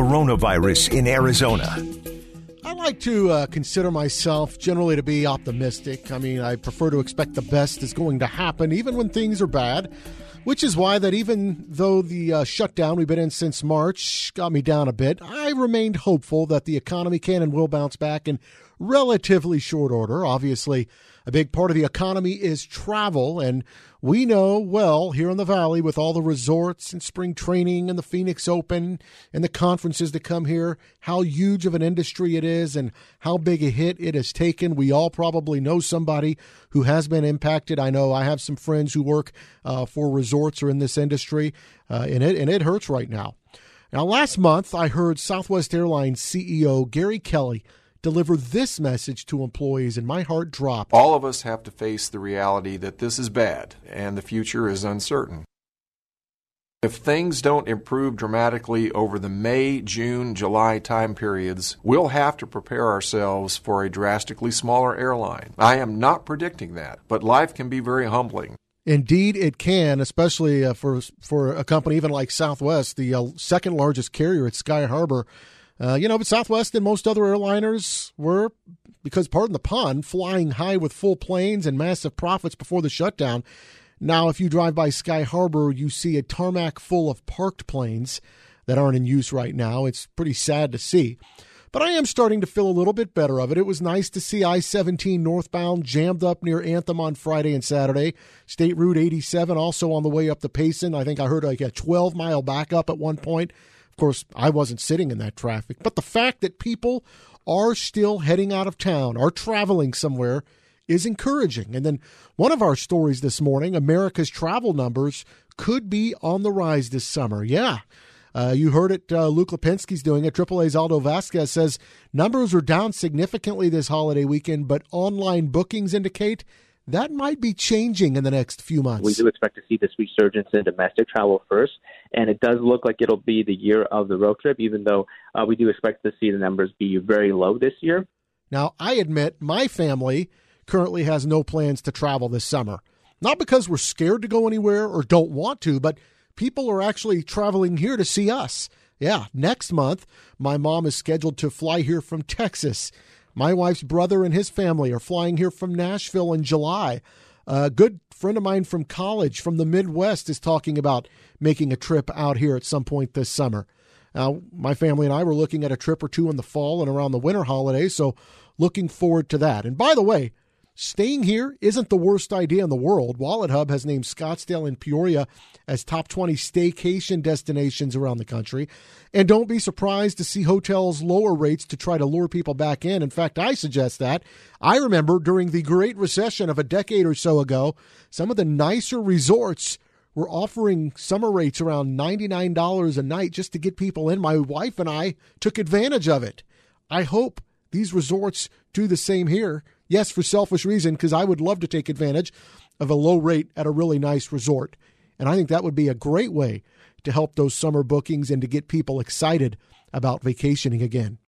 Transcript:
coronavirus in Arizona. I like to consider myself generally to be optimistic. I mean, I prefer to expect the best is going to happen, even when things are bad, which is why that even though the shutdown we've been in since March got me down a bit, I remained hopeful that the economy can and will bounce back in relatively short order. Obviously, a big part of the economy is travel, and we know well here in the Valley with all the resorts and spring training and the Phoenix Open and the conferences that come here, how huge of an industry it is and how big a hit it has taken. We all probably know somebody who has been impacted. I know I have some friends who work for resorts or in this industry, and it hurts right now. Now, last month, I heard Southwest Airlines CEO Gary Kelly deliver this message to employees, and my heart dropped. All of us have to face the reality that this is bad and the future is uncertain. If things don't improve dramatically over the May, June, July time periods, we'll have to prepare ourselves for a drastically smaller airline. I am not predicting that, but life can be very humbling. Indeed, it can, especially for a company even like Southwest, the second largest carrier at Sky Harbor. But Southwest and most other airliners were, because pardon the pun, flying high with full planes and massive profits before the shutdown. Now, if you drive by Sky Harbor, you see a tarmac full of parked planes that aren't in use right now. It's pretty sad to see. But I am starting to feel a little bit better of it. It was nice to see I-17 northbound jammed up near Anthem on Friday and Saturday. State Route 87 also on the way up to Payson. I think I heard like a 12-mile backup at one point. Of course, I wasn't sitting in that traffic. But the fact that people are still heading out of town, are traveling somewhere, is encouraging. And then one of our stories this morning, America's travel numbers could be on the rise this summer. Yeah, you heard it. Luke Lipinski's doing it. AAA's Aldo Vasquez says numbers are down significantly this holiday weekend, but online bookings indicate that might be changing in the next few months. We do expect to see this resurgence in domestic travel first, and it does look like it'll be the year of the road trip, even though we do expect to see the numbers be very low this year. Now, I admit my family currently has no plans to travel this summer. Not because we're scared to go anywhere or don't want to, but people are actually traveling here to see us. Yeah, next month, my mom is scheduled to fly here from Texas. My wife's brother and his family are flying here from Nashville in July. A good friend of mine from college from the Midwest is talking about making a trip out here at some point this summer. Now, my family and I were looking at a trip or two in the fall and around the winter holidays, so looking forward to that. And by the way, staying here isn't the worst idea in the world. WalletHub has named Scottsdale and Peoria as top 20 staycation destinations around the country. And don't be surprised to see hotels lower rates to try to lure people back in. In fact, I suggest that. I remember during the Great Recession of a decade or so ago, some of the nicer resorts were offering summer rates around $99 a night just to get people in. My wife and I took advantage of it. I hope these resorts do the same here. Yes, for selfish reason, because I would love to take advantage of a low rate at a really nice resort. And I think that would be a great way to help those summer bookings and to get people excited about vacationing again.